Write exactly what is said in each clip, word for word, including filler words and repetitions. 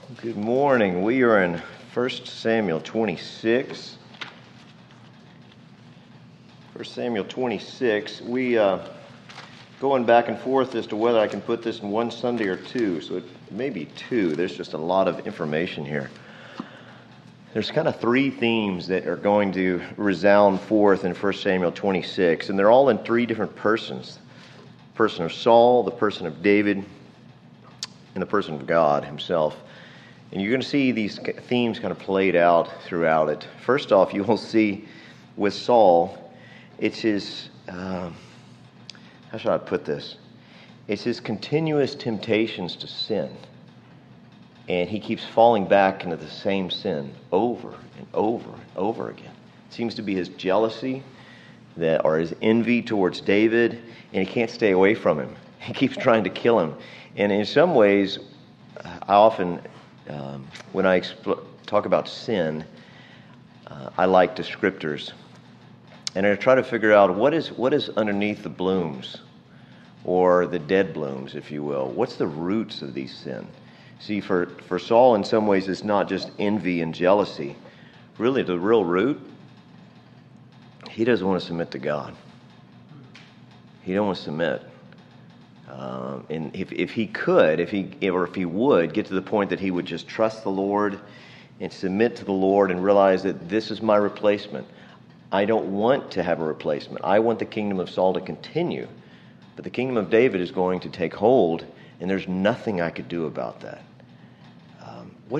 Good morning. We are in First Samuel twenty-six. First Samuel twenty-six. We uh, going back and forth as to whether I can put this in one Sunday or two. So it may be two. There's just a lot of information here. There's kind of three themes that are going to resound forth in First Samuel twenty-six, and they're all in three different persons: the person of Saul, the person of David, and the person of God Himself. And you're going to see these themes kind of played out throughout it. First off, you will see with Saul, it's his, um, how should I put this? It's his continuous temptations to sin. And he keeps falling back into the same sin over and over and over again. It seems to be his jealousy that, or his envy towards David, and he can't stay away from him. He keeps trying to kill him. And in some ways, I often... Um, when I expl- talk about sin, uh, I like descriptors, and I try to figure out what is what is underneath the blooms, or the dead blooms, if you will. What's the roots of these sin? See, for, for Saul, in some ways, it's not just envy and jealousy. Really, the real root, he doesn't want to submit to God. He don't want to submit. Um, and if, if he could, if he or if he would get to the point that he would just trust the Lord and submit to the Lord and realize that this is my replacement. I don't want to have a replacement. I want the kingdom of Saul to continue. But the kingdom of David is going to take hold, and there's nothing I could do about that. Um, what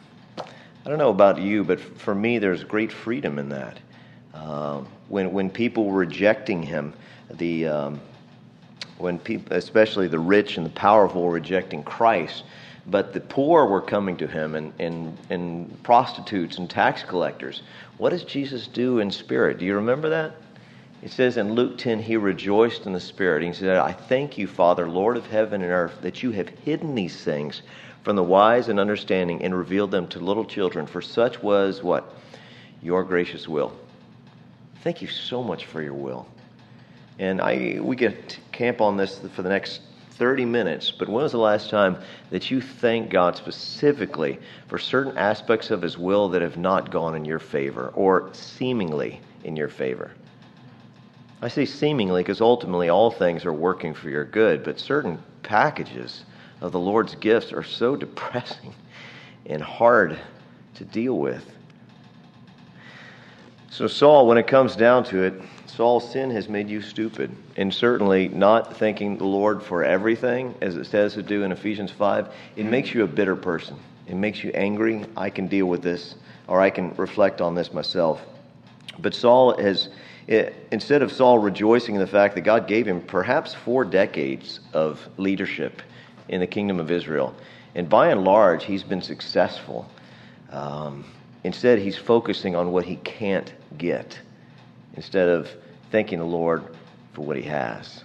I don't know about you, but for me, there's great freedom in that. Um, when when people were rejecting him, the um, when people, especially the rich and the powerful, were rejecting Christ, but the poor were coming to him, and, and, and prostitutes and tax collectors. What does Jesus do in spirit? Do you remember that? It says in Luke ten, he rejoiced in the spirit. He said, I thank you, Father, Lord of heaven and earth, that you have hidden these things from the wise and understanding and revealed them to little children. For such was what? Your gracious will. Thank you so much for your will. And I we get to camp on this for the next thirty minutes, but when was the last time that you thanked God specifically for certain aspects of His will that have not gone in your favor, or seemingly in your favor? I say seemingly because ultimately all things are working for your good, but certain packages of the Lord's gifts are so depressing and hard to deal with. So Saul, when it comes down to it, Saul's sin has made you stupid, and certainly not thanking the Lord for everything, as it says to do in Ephesians five, it makes you a bitter person. It makes you angry. I can deal with this, or I can reflect on this myself. But Saul has, it, instead of Saul rejoicing in the fact that God gave him perhaps four decades of leadership in the kingdom of Israel, and by and large, he's been successful. Um, instead, he's focusing on what he can't get, instead of thanking the Lord for what he has.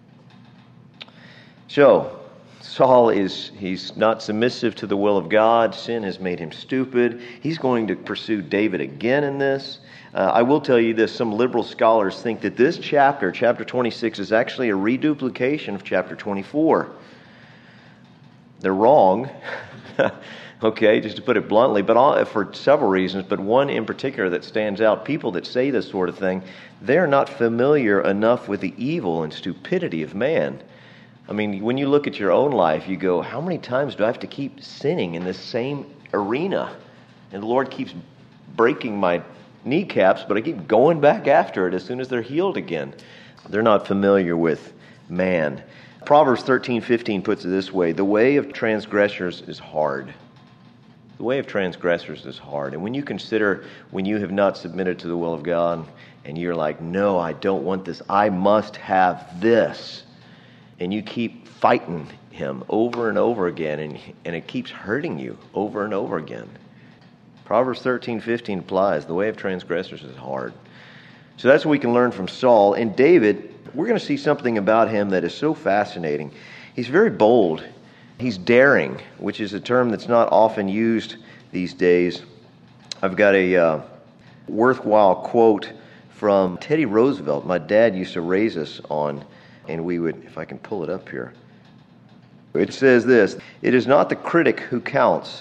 So, Saul is, he's not submissive to the will of God. Sin has made him stupid. He's going to pursue David again in this. Uh, I will tell you this, some liberal scholars think that this chapter, chapter twenty-six, is actually a reduplication of chapter twenty-four. They're wrong. Okay, just to put it bluntly, but all, for several reasons, but one in particular that stands out. People that say this sort of thing, they're not familiar enough with the evil and stupidity of man. I mean, when you look at your own life, you go, how many times do I have to keep sinning in this same arena? And the Lord keeps breaking my kneecaps, but I keep going back after it as soon as they're healed again. They're not familiar with man. Proverbs thirteen fifteen puts it this way, the way of transgressors is hard. The way of transgressors is hard. And when you consider when you have not submitted to the will of God and you're like, no, I don't want this. I must have this. And you keep fighting him over and over again, and, and it keeps hurting you over and over again. Proverbs thirteen fifteen applies. The way of transgressors is hard. So that's what we can learn from Saul. And David, we're going to see something about him that is so fascinating. He's very bold. He's daring, which is a term that's not often used these days. I've got a uh, worthwhile quote from Teddy Roosevelt. My dad used to raise us on, and we would, if I can pull it up here. It says this, it is not the critic who counts,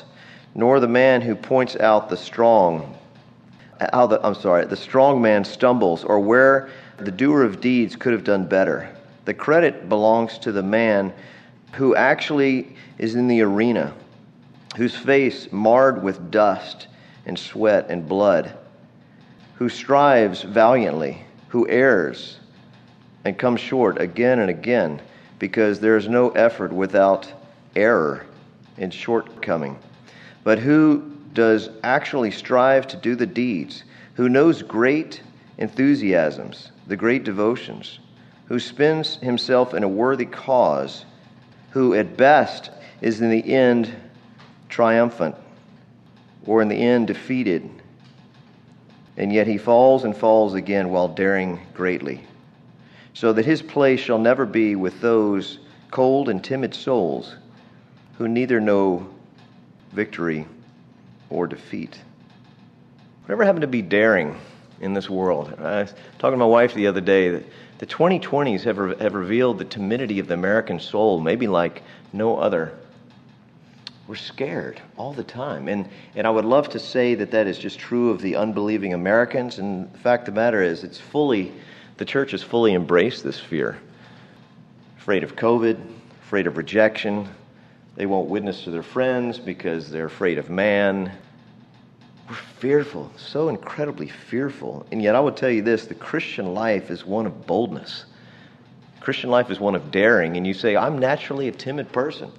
nor the man who points out the strong, how the, I'm sorry, the strong man stumbles, or where the doer of deeds could have done better. The credit belongs to the man who actually is in the arena, whose face marred with dust and sweat and blood, who strives valiantly, who errs and comes short again and again, because there is no effort without error and shortcoming, but who does actually strive to do the deeds, who knows great enthusiasms, the great devotions, who spends himself in a worthy cause, who at best is in the end triumphant, or in the end defeated, and yet he falls and falls again while daring greatly, so that his place shall never be with those cold and timid souls who neither know victory or defeat. Whatever happened to be daring in this world? I was talking to my wife the other day that the twenty twenties have, re- have revealed the timidity of the American soul, maybe like no other. We're scared all the time. And, and I would love to say that that is just true of the unbelieving Americans. And the fact of the matter is, it's fully, the church has fully embraced this fear. Afraid of COVID, afraid of rejection. They won't witness to their friends because they're afraid of man. We're fearful, so incredibly fearful. And yet I would tell you this, the Christian life is one of boldness. Christian life is one of daring. And you say, I'm naturally a timid person.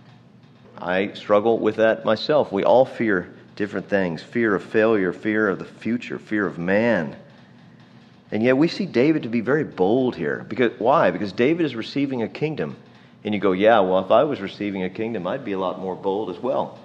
I struggle with that myself. We all fear different things. Fear of failure, fear of the future, fear of man. And yet we see David to be very bold here. Because why? Because David is receiving a kingdom. And you go, yeah, well, if I was receiving a kingdom, I'd be a lot more bold as well.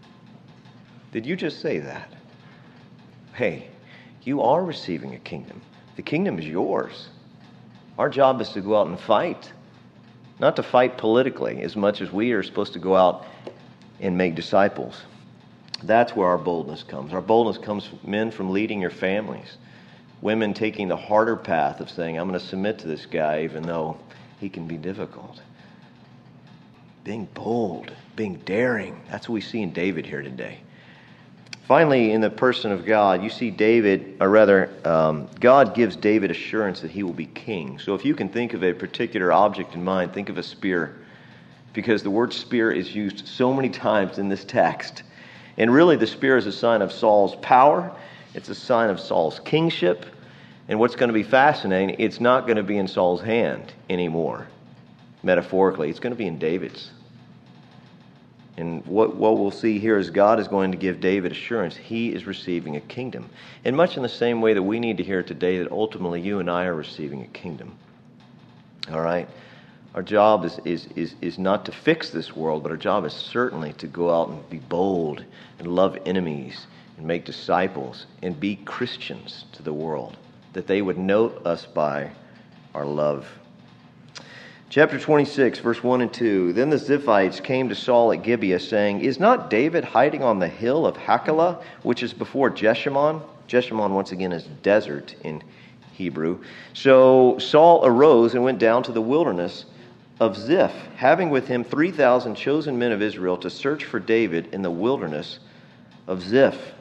Did you just say that? Hey, you are receiving a kingdom. The kingdom is yours. Our job is to go out and fight. Not to fight politically as much as we are supposed to go out and make disciples. That's where our boldness comes. Our boldness comes from men from leading your families. Women taking the harder path of saying, I'm going to submit to this guy even though he can be difficult. Being bold, being daring. That's what we see in David here today. Finally, in the person of God, you see David, or rather, um, God gives David assurance that he will be king. So if you can think of a particular object in mind, think of a spear, because the word spear is used so many times in this text. And really, the spear is a sign of Saul's power. It's a sign of Saul's kingship. And what's going to be fascinating, it's not going to be in Saul's hand anymore, metaphorically. It's going to be in David's. And what, what we'll see here is God is going to give David assurance he is receiving a kingdom. And much in the same way that we need to hear today that ultimately you and I are receiving a kingdom. All right? Our job is, is, is, is not to fix this world, but our job is certainly to go out and be bold and love enemies and make disciples and be Christians to the world, that they would note us by our love. Chapter twenty-six, verse one and two. Then the Ziphites came to Saul at Gibeah, saying, Is not David hiding on the hill of Hachilah, which is before Jeshimon? Jeshimon, once again, is desert in Hebrew. So Saul arose and went down to the wilderness of Ziph, having with him three thousand chosen men of Israel to search for David in the wilderness of Ziph.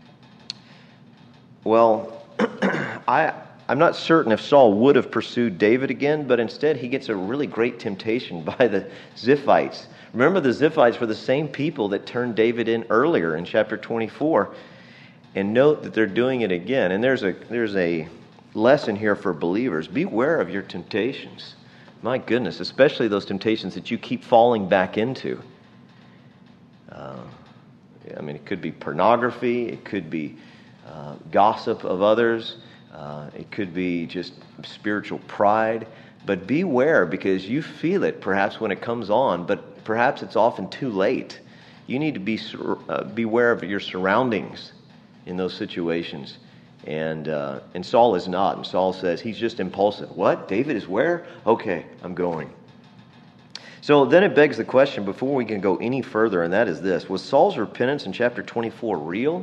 Well, I... I'm not certain if Saul would have pursued David again, but instead he gets a really great temptation by the Ziphites. Remember, the Ziphites were the same people that turned David in earlier in chapter twenty-four. And note that they're doing it again. And there's a there's a lesson here for believers. Beware of your temptations. My goodness, especially those temptations that you keep falling back into. Uh, I mean, it could be pornography. It could be uh, gossip of others. Uh, it could be just spiritual pride, but beware because you feel it perhaps when it comes on, but perhaps it's often too late. You need to be uh, beware of your surroundings in those situations. And uh, and Saul is not. And Saul says he's just impulsive. What? David is where? Okay, I'm going. So then it begs the question before we can go any further, and that is this. Was Saul's repentance in chapter twenty-four real?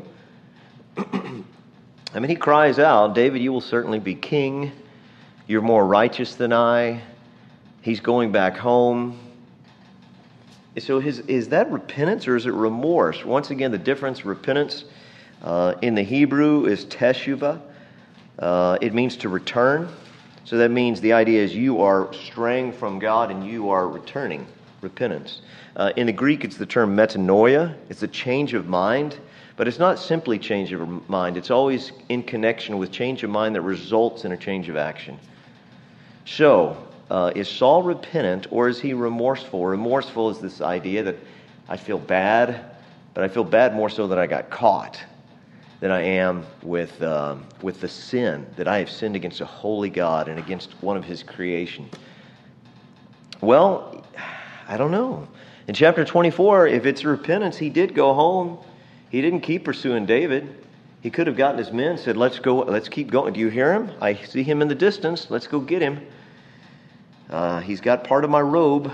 I mean, he cries out, David, you will certainly be king. You're more righteous than I. He's going back home. So his, is that repentance or is it remorse? Once again, the difference, repentance uh, in the Hebrew is teshuvah. Uh, it means to return. So that means the idea is you are straying from God and you are returning, repentance. Uh, in the Greek, it's the term metanoia. It's a change of mind, but it's not simply change of mind. It's always in connection with change of mind that results in a change of action. So, uh, is Saul repentant or is he remorseful? Remorseful is this idea that I feel bad, but I feel bad more so that I got caught than I am with um, with the sin, that I have sinned against a holy God and against one of His creation. Well, I don't know. In chapter twenty-four, if it's repentance, he did go home. He didn't keep pursuing David. He could have gotten his men and said, let's go, let's keep going. Do you hear him? I see him in the distance. Let's go get him. Uh, he's got part of my robe.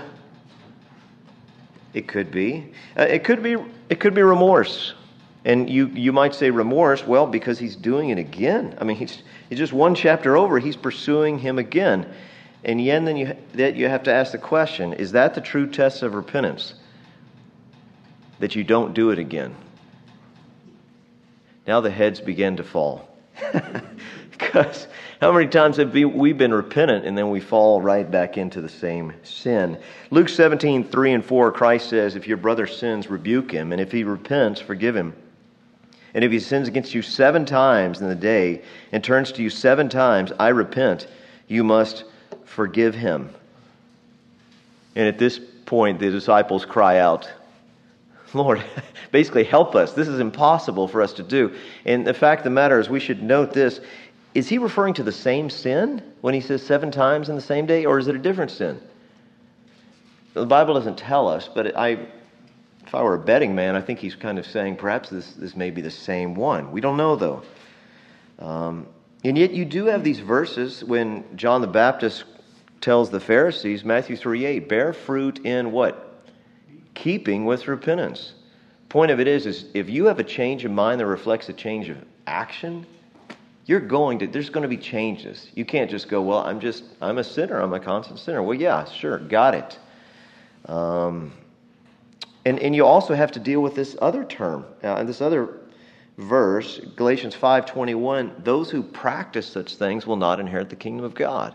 It could be. Uh, it could be. It could be remorse. And you, you might say remorse, well, because he's doing it again. I mean, he's, he's just one chapter over, he's pursuing him again. And yet then you, that you have to ask the question, is that the true test of repentance? That you don't do it again? Now the heads begin to fall. Because how many times have we been repentant and then we fall right back into the same sin? Luke seventeen, three and four, Christ says, if your brother sins, rebuke him. And if he repents, forgive him. And if he sins against you seven times in the day and turns to you seven times, I repent, you must forgive him. And at this point, the disciples cry out, Lord, basically help us. This is impossible for us to do. And the fact of the matter is, we should note this. Is he referring to the same sin when he says seven times in the same day, or is it a different sin? The Bible doesn't tell us, but I... If I were a betting man, I think he's kind of saying perhaps this, this may be the same one. We don't know, though. Um, and yet you do have these verses when John the Baptist tells the Pharisees, Matthew three eight, bear fruit in what? Keeping with repentance. Point of it is, is if you have a change of mind that reflects a change of action, you're going to, there's going to be changes. You can't just go, well, I'm just, I'm a sinner, I'm a constant sinner. Well, yeah, sure, got it. Um... And and you also have to deal with this other term, uh, and this other verse, Galatians five twenty-one, those who practice such things will not inherit the kingdom of God.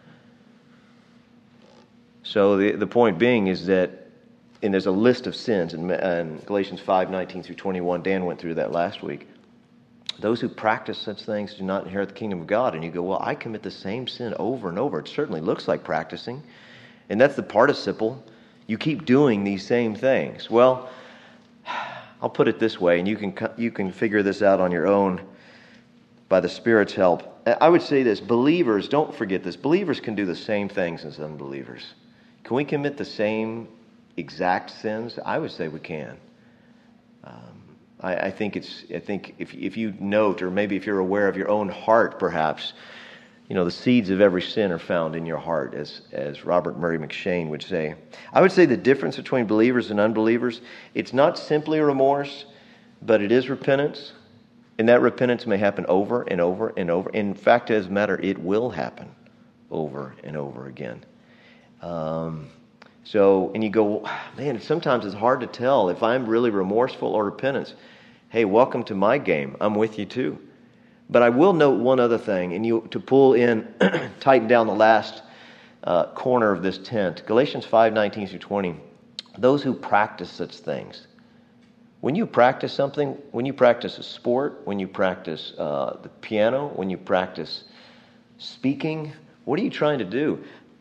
So the, the point being is that, and there's a list of sins in, in Galatians five nineteen through twenty-one, Dan went through that last week. Those who practice such things do not inherit the kingdom of God. And you go, well, I commit the same sin over and over. It certainly looks like practicing. And that's the participle. You keep doing these same things. Well, I'll put it this way, and you can you can figure this out on your own by the Spirit's help. I would say this, believers, don't forget this, believers can do the same things as unbelievers. Can we commit the same exact sins? I would say we can. Um, I, I think it's. I think if if you note, or maybe if you're aware of your own heart, perhaps, you know, the seeds of every sin are found in your heart, as as Robert Murray McShane would say. I would say the difference between believers and unbelievers, it's not simply remorse, but it is repentance. And that repentance may happen over and over and over. In fact, as a matter, it will happen over and over again. Um, so, and you go, man, sometimes it's hard to tell if I'm really remorseful or repentant. Hey, welcome to my game. I'm with you too. But I will note one other thing, and you to pull in, tighten down the last uh, corner of this tent. Galatians five nineteen through twenty. Those who practice such things. When you practice something, when you practice a sport, when you practice uh, the piano, when you practice speaking, what are you trying to do?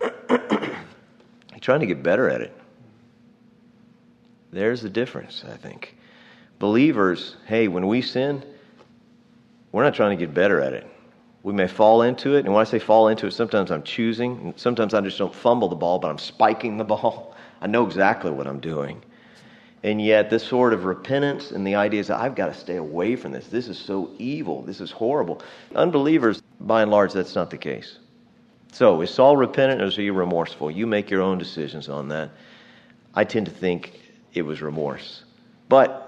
You're trying to get better at it. There's the difference, I think. Believers, hey, when we sin, we're not trying to get better at it. We may fall into it, and when I say fall into it, sometimes I'm choosing, sometimes I just don't fumble the ball, but I'm spiking the ball. I know exactly what I'm doing. And yet this sort of repentance and the idea is that I've got to stay away from this. This is so evil. This is horrible. Unbelievers, by and large, that's not the case. So, is Saul repentant or is he remorseful? You make your own decisions on that. I tend to think it was remorse. But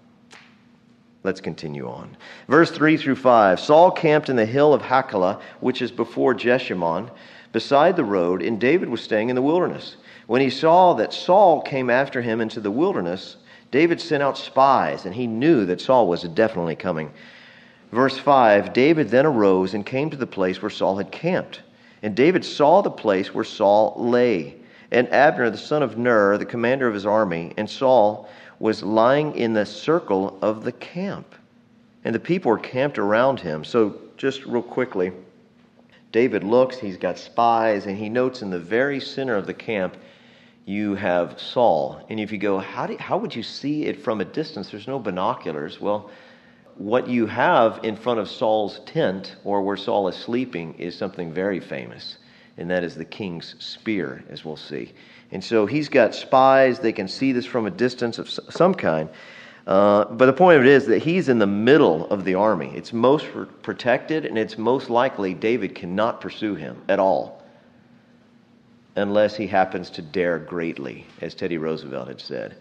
let's continue on. Verse three through five. Saul camped in the hill of Hachilah, which is before Jeshimon, beside the road, and David was staying in the wilderness. When he saw that Saul came after him into the wilderness, David sent out spies, and he knew that Saul was definitely coming. Verse five, David then arose and came to the place where Saul had camped. And David saw the place where Saul lay, and Abner the son of Ner, the commander of his army, and Saul was lying in the circle of the camp. And the people were camped around him. So just real quickly, David looks, he's got spies, and he notes in the very center of the camp, you have Saul. And if you go, how do, how would you see it from a distance? There's no binoculars. Well, what you have in front of Saul's tent, or where Saul is sleeping, is something very famous, and that is the king's spear, as we'll see. And so he's got spies. They can see this from a distance of some kind. Uh, but the point of it is that he's in the middle of the army. It's most protected, and it's most likely David cannot pursue him at all, unless he happens to dare greatly, as Teddy Roosevelt had said.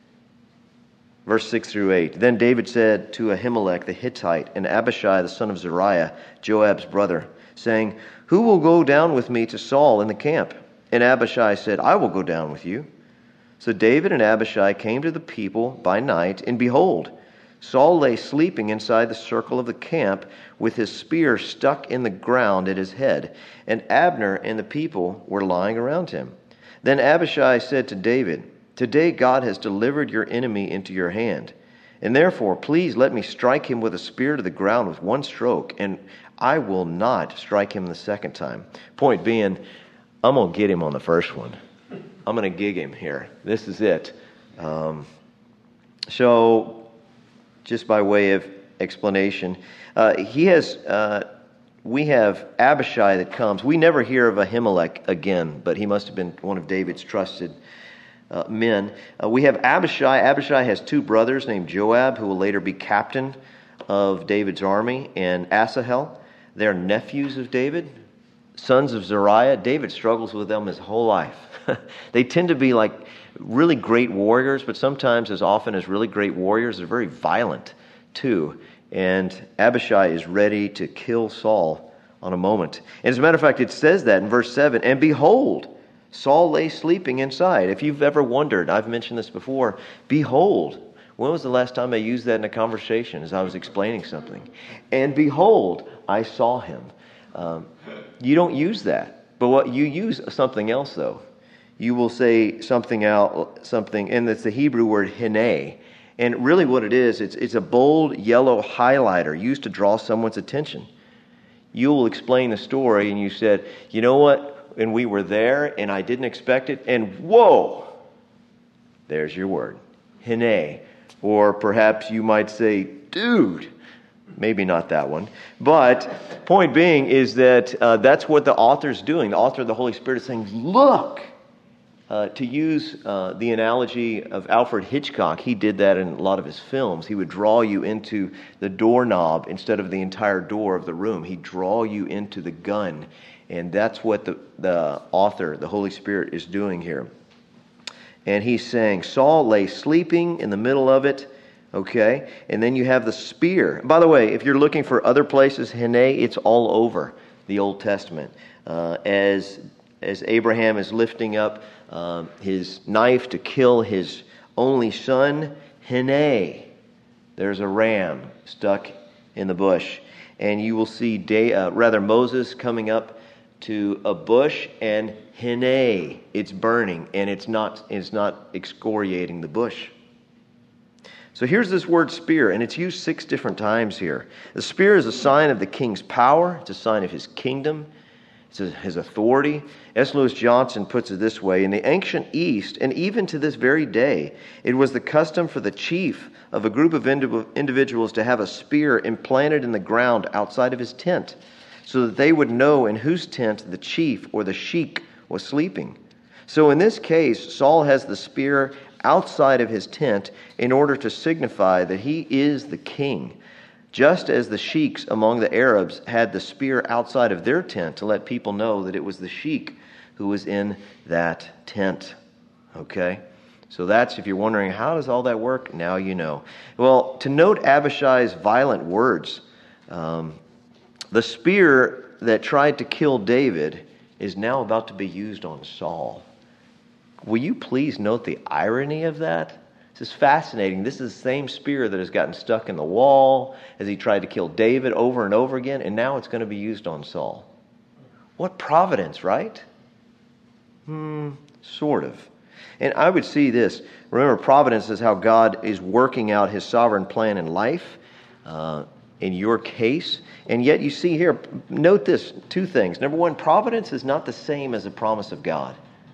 Verse six through eight. Then David said to Ahimelech the Hittite and Abishai the son of Zeruiah, Joab's brother, saying, Who will go down with me to Saul in the camp? And Abishai said, I will go down with you. So David and Abishai came to the people by night, and behold, Saul lay sleeping inside the circle of the camp with his spear stuck in the ground at his head, and Abner and the people were lying around him. Then Abishai said to David, Today God has delivered your enemy into your hand, and therefore please let me strike him with a spear to the ground with one stroke, and I will not strike him the second time. Point being, I'm going to get him on the first one. I'm going to gig him here. This is it. Um, so, just by way of explanation, uh, he has. Uh, we have Abishai that comes. We never hear of Ahimelech again, but he must have been one of David's trusted uh, men. Uh, we have Abishai. Abishai has two brothers named Joab, who will later be captain of David's army, and Asahel. They're nephews of David, sons of Zeruiah. David struggles with them his whole life. They tend to be like really great warriors, but sometimes, as often as really great warriors, they're very violent too. And Abishai is ready to kill Saul on a moment. And as a matter of fact, it says that in verse seven, And behold, Saul lay sleeping inside. If you've ever wondered, I've mentioned this before, behold. When was the last time I used that in a conversation as I was explaining something? And behold, I saw him. Um, you don't use that. But what you use something else, though. You will say something out, something, and it's the Hebrew word hine. And really what it is, it's, it's a bold yellow highlighter used to draw someone's attention. You will explain the story, and you said, you know what, and we were there, and I didn't expect it, and whoa, there's your word, hine. Or perhaps you might say, dude. Maybe not that one. But point being is that uh, that's what the author's doing. The author of the Holy Spirit is saying, look. Uh, to use uh, the analogy of Alfred Hitchcock, he did that in a lot of his films. He would draw you into the doorknob instead of the entire door of the room. He'd draw you into the gun. And that's what the, the author, the Holy Spirit, is doing here. And he's saying, Saul lay sleeping in the middle of it. Okay, and then you have the spear. By the way, if you're looking for other places, hine, it's all over the Old Testament. Uh, as as Abraham is lifting up uh, his knife to kill his only son, hine, there's a ram stuck in the bush, and you will see day, uh, rather Moses coming up to a bush, and hine, it's burning, and it's not it's not excoriating the bush. So here's this word spear, and it's used six different times here. The spear is a sign of the king's power. It's a sign of his kingdom. It's his authority. S. Lewis Johnson puts it this way. In the ancient East, and even to this very day, it was the custom for the chief of a group of individuals to have a spear implanted in the ground outside of his tent, so that they would know in whose tent the chief or the sheik was sleeping. So in this case, Saul has the spear outside of his tent in order to signify that he is the king, just as the sheiks among the Arabs had the spear outside of their tent to let people know that it was the sheik who was in that tent. Okay? So that's, if you're wondering, how does all that work? Now you know. Well, to note Abishai's violent words, um, the spear that tried to kill David is now about to be used on Saul. will you please note the irony of that? This is fascinating. This is the same spear that has gotten stuck in the wall as he tried to kill David over and over again, and now it's going to be used on Saul. What providence, right? Hmm, sort of. And I would see this. Remember, providence is how God is working out his sovereign plan in life, uh, in your case. And yet you see here, note this, two things. Number one, providence is not the same as the promise of God.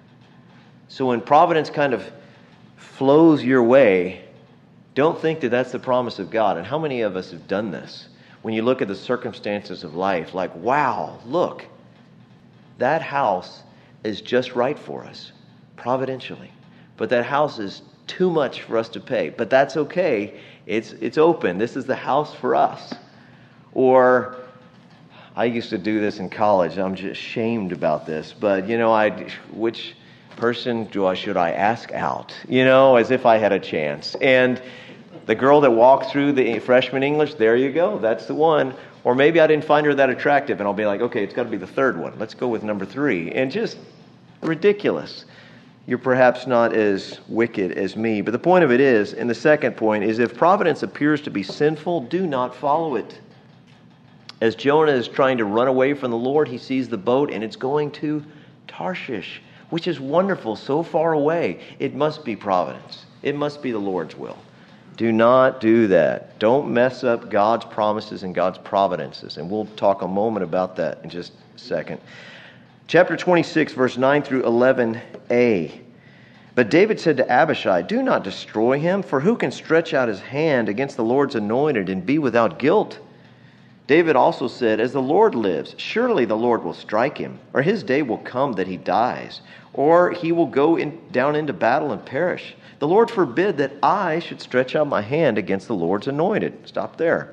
So when providence kind of flows your way, don't think that that's the promise of God. And how many of us have done this? When you look at the circumstances of life, like, wow, look, that house is just right for us, providentially. But that house is too much for us to pay. But that's okay. It's it's open. This is the house for us. Or, I used to do this in college. I'm just ashamed about this. But, you know, I which person do I should I ask out? You know, as if I had a chance. And the girl that walked through the freshman English, there you go. That's the one. Or maybe I didn't find her that attractive, and I'll be like, okay, it's got to be the third one. Let's go with number three. And just ridiculous. You're perhaps not as wicked as me. But the point of it is, and the second point is, if providence appears to be sinful, do not follow it. As Jonah is trying to run away from the Lord, he sees the boat, and it's going to Tarshish, which is wonderful, so far away. It must be providence. It must be the Lord's will. Do not do that. Don't mess up God's promises and God's providences. And we'll talk a moment about that in just a second. Chapter twenty-six, verse nine through eleven a. But David said to Abishai, do not destroy him, for who can stretch out his hand against the Lord's anointed and be without guilt? David also said, as the Lord lives, surely the Lord will strike him, or his day will come that he dies, or he will go in, down into battle and perish. The Lord forbid that I should stretch out my hand against the Lord's anointed. Stop there.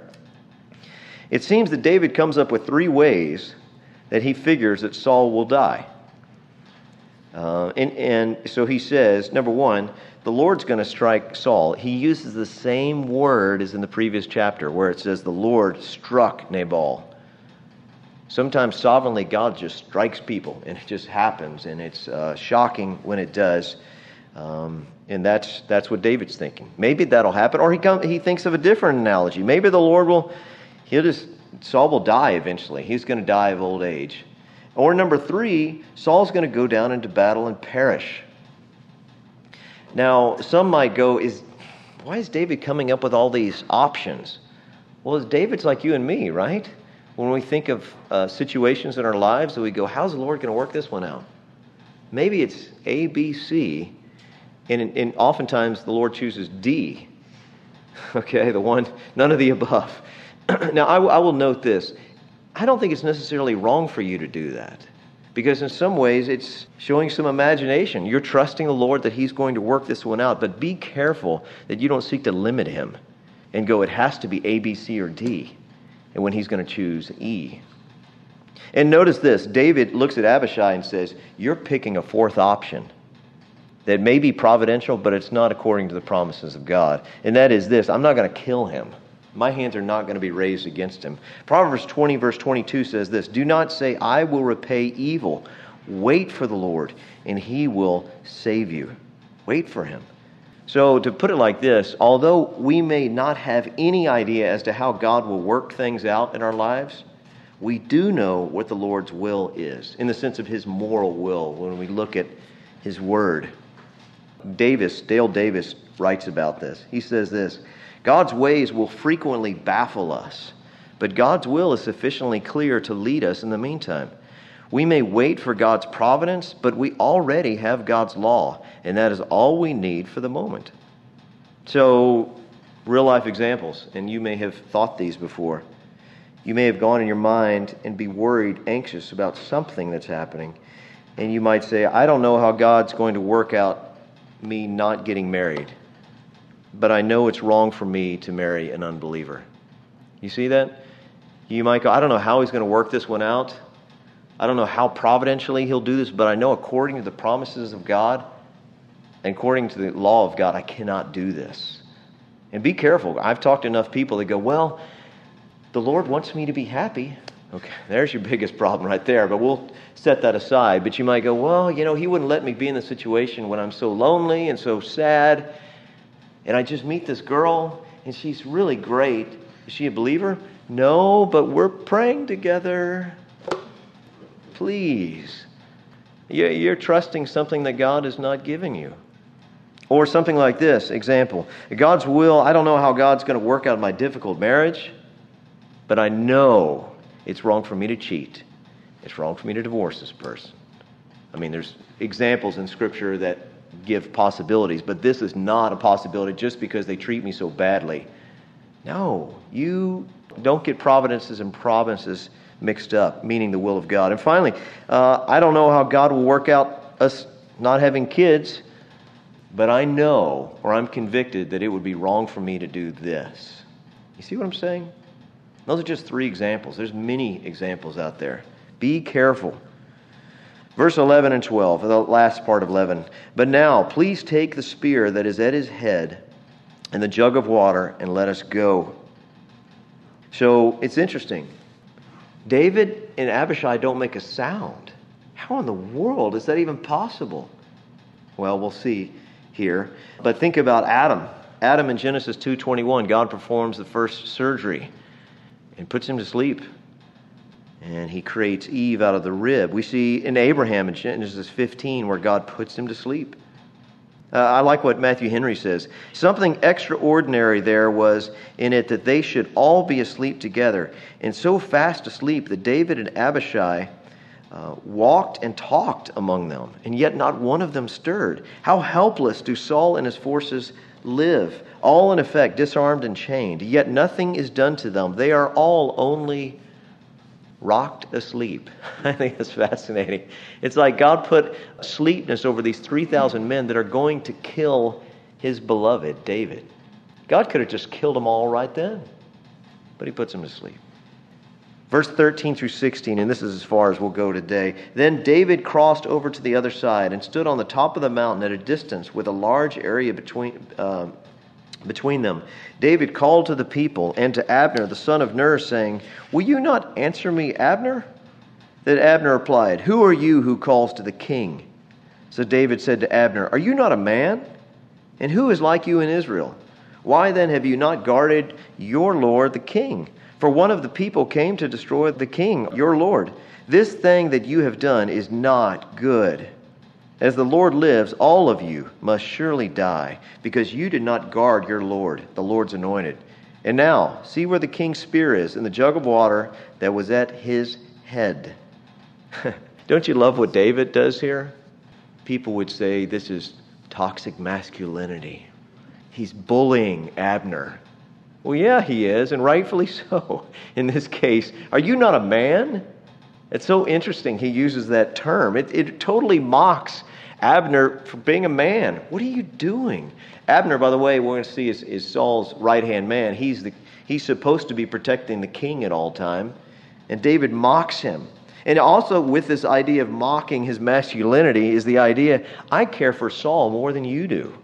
It seems that David comes up with three ways that he figures that Saul will die. Uh, and, and so he says, number one, the Lord's going to strike Saul. He uses the same word as in the previous chapter where it says the Lord struck Nabal. Sometimes sovereignly God just strikes people and it just happens, and it's uh, shocking when it does. Um, and that's that's what David's thinking. Maybe that'll happen, or he come, he thinks of a different analogy. Maybe the Lord will, he'll just, Saul will die eventually. He's going to die of old age. Or number three, Saul's going to go down into battle and perish. Now, some might go, is why is David coming up with all these options? Well, David's like you and me, right? When we think of uh, situations in our lives, we go, how's the Lord going to work this one out? Maybe it's A, B, C, and, and oftentimes the Lord chooses D. Okay, the one, none of the above. Now, I, I will note this. I don't think it's necessarily wrong for you to do that, because in some ways it's showing some imagination. You're trusting the Lord that He's going to work this one out, but be careful that you don't seek to limit Him and go, it has to be A, B, C, or D, and when He's going to choose E. And notice this, David looks at Abishai and says, you're picking a fourth option that may be providential, but it's not according to the promises of God. And that is this, I'm not going to kill him. My hands are not going to be raised against him. Proverbs twenty, verse twenty-two says this, do not say, I will repay evil. Wait for the Lord, and He will save you. Wait for Him. So to put it like this, although we may not have any idea as to how God will work things out in our lives, we do know what the Lord's will is, in the sense of His moral will, when we look at His Word. Davis, Dale Davis writes about this. He says this, God's ways will frequently baffle us, but God's will is sufficiently clear to lead us in the meantime. We may wait for God's providence, but we already have God's law, and that is all we need for the moment. So, real life examples, and you may have thought these before. You may have gone in your mind and be worried, anxious about something that's happening, and you might say, I don't know how God's going to work out me not getting married, but I know it's wrong for me to marry an unbeliever. You see that? You might go, I don't know how He's going to work this one out. I don't know how providentially He'll do this, but I know according to the promises of God and according to the law of God, I cannot do this. And be careful. I've talked to enough people that go, well, the Lord wants me to be happy. Okay, there's your biggest problem right there, but we'll set that aside. But you might go, well, you know, he wouldn't let me be in the situation when I'm so lonely and so sad, and I just meet this girl, and she's really great. Is she a believer? No, but we're praying together. Please. You're trusting something that God is not giving you. Or something like this, example. God's will, I don't know how God's going to work out my difficult marriage, but I know it's wrong for me to cheat. It's wrong for me to divorce this person. I mean, there's examples in Scripture that give possibilities, but this is not a possibility just because they treat me so badly. No, you don't get providences and provinces mixed up, meaning the will of God. And finally, uh, I don't know how God will work out us not having kids, but I know, or I'm convicted, that it would be wrong for me to do this. You see what I'm saying? Those are just three examples. There's many examples out there. Be careful. Verse eleven and twelve, the last part of eleven. But now, please take the spear that is at his head and the jug of water, and let us go. So, it's interesting. David and Abishai don't make a sound. How in the world is that even possible? Well, we'll see here. But think about Adam. Adam in Genesis two twenty-one, God performs the first surgery and puts him to sleep. And he creates Eve out of the rib. We see in Abraham in Genesis fifteen where God puts him to sleep. Uh, I like what Matthew Henry says. Something extraordinary there was in it that they should all be asleep together, and so fast asleep that David and Abishai uh, walked and talked among them, and yet not one of them stirred. How helpless do Saul and his forces live, all in effect disarmed and chained, yet nothing is done to them. They are all only rocked asleep. I think that's fascinating. It's like God put sleepness over these three thousand men that are going to kill his beloved David. God could have just killed them all right then, but he puts them to sleep. Verse thirteen through sixteen, and this is as far as we'll go today. Then David crossed over to the other side and stood on the top of the mountain at a distance with a large area between uh, between them. David called to the people and to Abner, the son of Ner, saying, "Will you not answer me, Abner?" Then Abner replied, "Who are you who calls to the king?" So David said to Abner, "Are you not a man? And who is like you in Israel? Why then have you not guarded your lord the king? For one of the people came to destroy the king, your lord. This thing that you have done is not good. As the Lord lives, all of you must surely die, because you did not guard your Lord, the Lord's anointed. And now, see where the king's spear is, in the jug of water that was at his head." Don't you love what David does here? People would say this is toxic masculinity. He's bullying Abner. Well, yeah, he is, and rightfully so in this case. Are you not a man? It's so interesting he uses that term. It, it totally mocks Abner for being a man. What are you doing? Abner, by the way, we're going to see is, is Saul's right-hand man. He's, the, he's supposed to be protecting the king at all time. And David mocks him. And also with this idea of mocking his masculinity is the idea, I care for Saul more than you do.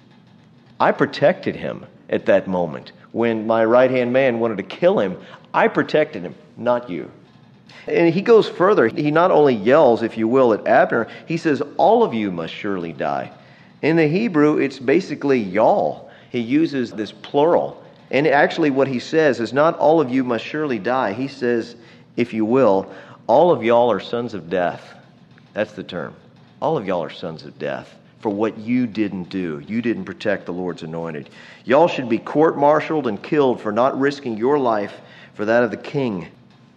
I protected him at that moment. When my right-hand man wanted to kill him, I protected him, not you. And he goes further. He not only yells, if you will, at Abner, he says, all of you must surely die. In the Hebrew, it's basically y'all. He uses this plural. And actually what he says is not all of you must surely die. He says, if you will, all of y'all are sons of death. That's the term. All of y'all are sons of death for what you didn't do. You didn't protect the Lord's anointed. Y'all should be court-martialed and killed for not risking your life for that of the king.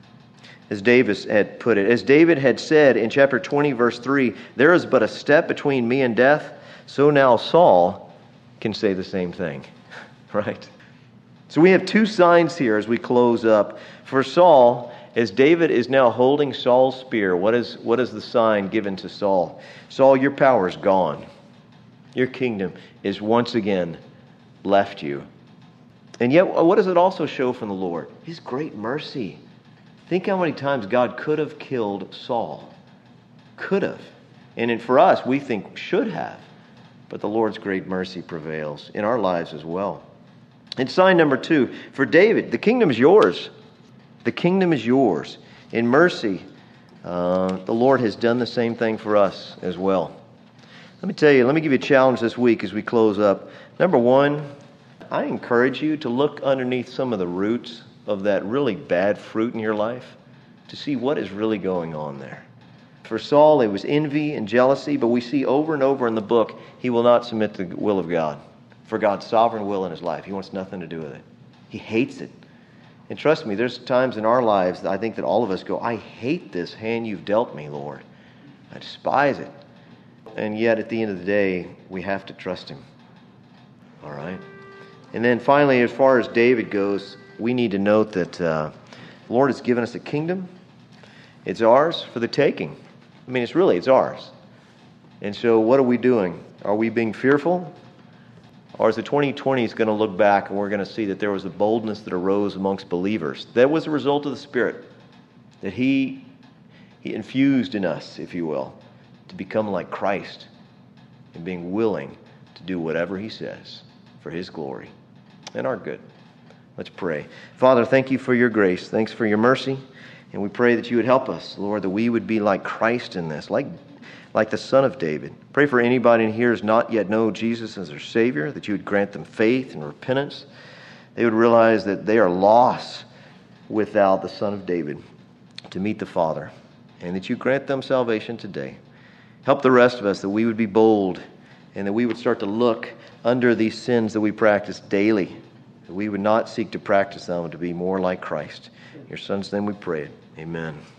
As David had put it, as David had said in chapter twenty, verse three, there is but a step between me and death, so now Saul can say the same thing. Right? So we have two signs here as we close up. For Saul, as David is now holding Saul's spear, what is, what is the sign given to Saul? Saul, your power is gone. Your kingdom is once again left you. And yet, what does it also show from the Lord? His great mercy. Think how many times God could have killed Saul. Could have. And then for us, we think should have. But the Lord's great mercy prevails in our lives as well. And sign number two, for David, the kingdom is yours. The kingdom is yours. In mercy, uh, the Lord has done the same thing for us as well. Let me tell you, let me give you a challenge this week as we close up. Number one, I encourage you to look underneath some of the roots of that really bad fruit in your life to see what is really going on there. For Saul, it was envy and jealousy, but we see over and over in the book, he will not submit to the will of God, for God's sovereign will in his life. He wants nothing to do with it. He hates it. And trust me, there's times in our lives that I think that all of us go, I hate this hand you've dealt me, Lord. I despise it. And yet, at the end of the day, we have to trust him. All right? And then finally, as far as David goes, we need to note that uh, the Lord has given us a kingdom. It's ours for the taking. I mean, it's really, it's ours. And so what are we doing? Are we being fearful? Or is the twenty twenties going to look back and we're going to see that there was a boldness that arose amongst believers? That was a result of the Spirit. That He, he infused in us, if you will, to become like Christ and being willing to do whatever He says for His glory and our good. Let's pray. Father, thank you for your grace. Thanks for your mercy. And we pray that you would help us, Lord, that we would be like Christ in this, like, like the Son of David. Pray for anybody in here who does not yet know Jesus as their Savior, that you would grant them faith and repentance. They would realize that they are lost without the Son of David to meet the Father, and that you grant them salvation today. Help the rest of us that we would be bold and that we would start to look under these sins that we practice daily, that we would not seek to practice them to be more like Christ. In your Son's name we pray it. Amen.